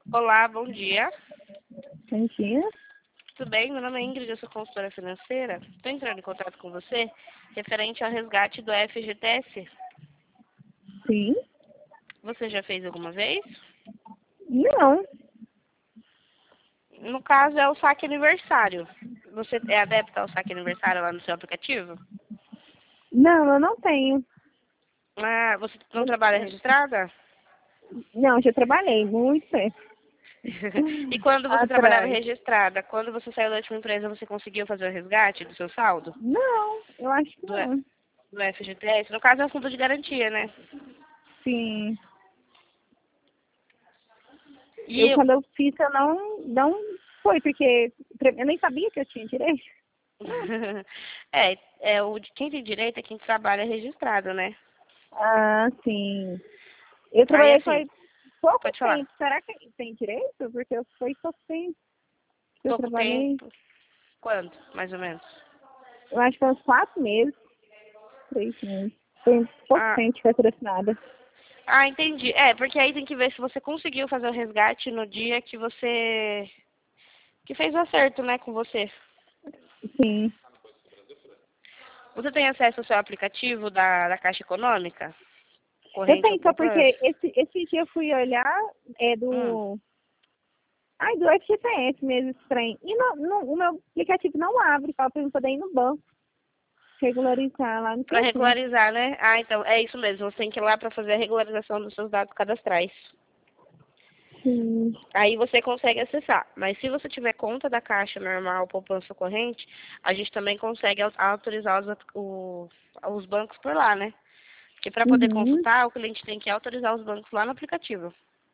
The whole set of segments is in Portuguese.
Olá, bom dia. Bom dia. Tudo bem? Meu nome é Ingrid, eu sou consultora financeira. Estou entrando em contato com você referente ao resgate do FGTS. Sim. Você já fez alguma vez? Não. No caso, é o saque aniversário. Você é adepta ao saque aniversário lá no seu aplicativo? Não, eu não tenho. Ah, você não trabalha registrada? Não, já trabalhei muito tempo E quando você trabalhava atrás. registrada, quando você saiu da última empresa, você conseguiu fazer o resgate do seu saldo? Não, eu acho que Do, não. do FGTS? No caso, é o fundo de garantia, né? Sim. E Quando eu fiz, eu não foi, porque eu nem sabia que eu tinha direito. quem tem direito é quem trabalha registrado, né? Ah, sim. Eu Aí trabalhei assim, faz pouco pode falar. tempo. Será que tem direito? Porque foi pouco tempo que eu Pouco trabalhei. tempo. Quanto, mais ou menos? Eu acho que foi uns 4 meses, 3 meses. Foi pouco Ah, tempo que foi patrocinada. entendi. É, porque aí tem que ver se você conseguiu fazer o resgate no dia que você que fez o acerto, né, com você. Sim. Você tem acesso ao seu aplicativo da Caixa Econômica? Eu Corrente ou tenho, só poupança? porque esse dia eu fui olhar, é Hum. do. Ai, do FGTS mesmo, esse trem. E o meu aplicativo não abre, fala pra eu poder ir no banco, regularizar lá, não Para sei como. regularizar, né? Ah, então, é isso mesmo. Você tem que ir lá para fazer a regularização dos seus dados cadastrais. Sim. Aí você consegue acessar. Mas se você tiver conta da Caixa normal, poupança corrente, a gente também consegue autorizar os bancos por lá, né? Porque para poder Uhum. consultar, o cliente tem que autorizar os bancos lá no aplicativo.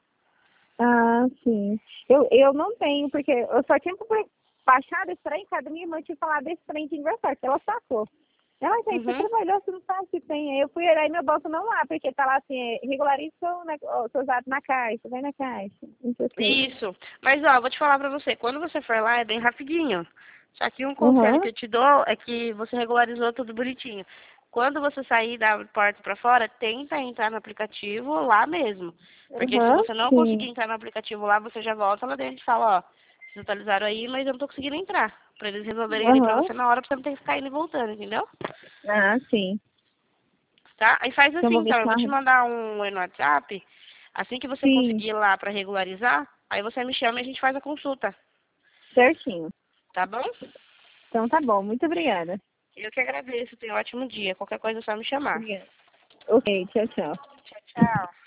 Ah, sim. Eu não tenho, porque eu só tinha baixado esse trem, cada minha irmã tinha falado desse trem de aniversário, que ela sacou. Ela, gente, você Uhum. trabalhou, você não sabe se tem. Aí eu fui olhar e meu banco não lá, porque tá lá assim, regulariza seus dados na caixa, vai na caixa, não sei o quê. Isso. Mas, ó, vou te falar pra você. Quando você for lá, é bem rapidinho. Só que um conselho que Uhum. eu te dou é que você regularizou tudo bonitinho. Quando você sair da porta pra fora, tenta entrar no aplicativo lá mesmo. Porque se Aham, você não conseguir sim. entrar no aplicativo lá, você já volta lá dentro e fala, ó, vocês atualizaram aí, mas eu não tô conseguindo entrar. Pra eles resolverem ali pra Aham. você na hora, pra você não ter que ficar indo e voltando, entendeu? Ah, sim. Tá? Aí faz Então, assim, vou ver então. se Eu vou te arrumo. mandar um oi no WhatsApp. Assim que você Sim, conseguir ir lá pra regularizar, aí você me chama e a gente faz a consulta. certinho. Tá bom? Então, tá bom. Muito obrigada. Eu que agradeço. Tenha um ótimo dia. Qualquer coisa é só me chamar. Obrigada. Ok, tchau, tchau. Tchau, tchau.